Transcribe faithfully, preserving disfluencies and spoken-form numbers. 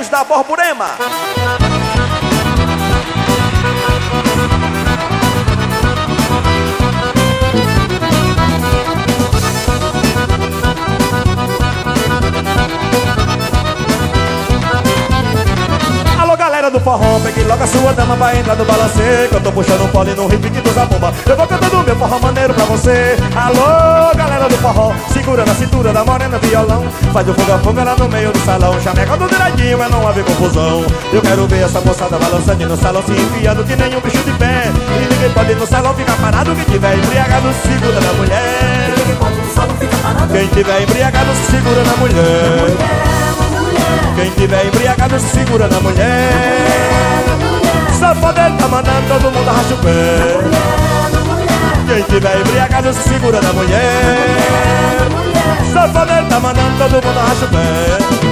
Amigos da Borborema. Galera do forró, pegue logo a sua dama pra entrar no balancê, que eu tô puxando um pole no repique dos abomba. Eu vou cantando meu forró maneiro pra você. Alô, galera do forró, segura na cintura da morena violão. Faz o fuga-fuga lá no meio do salão. Chameca do direitinho, é não haver confusão. Eu quero ver essa moçada balançando no salão, se enfiando que nem um bicho de pé. E ninguém pode ir no salão ficar parado. Quem tiver embriagado, segura na mulher. Ninguém pode ir no salão ficar parado. Quem tiver embriagado, segura na mulher. Quem tiver embriagado, segura na mulher. Safadeiro tá mandando todo mundo arracha o pé. Quem tiver embriagado, segura na mulher. Safadeiro tá mandando todo mundo arracha o pé.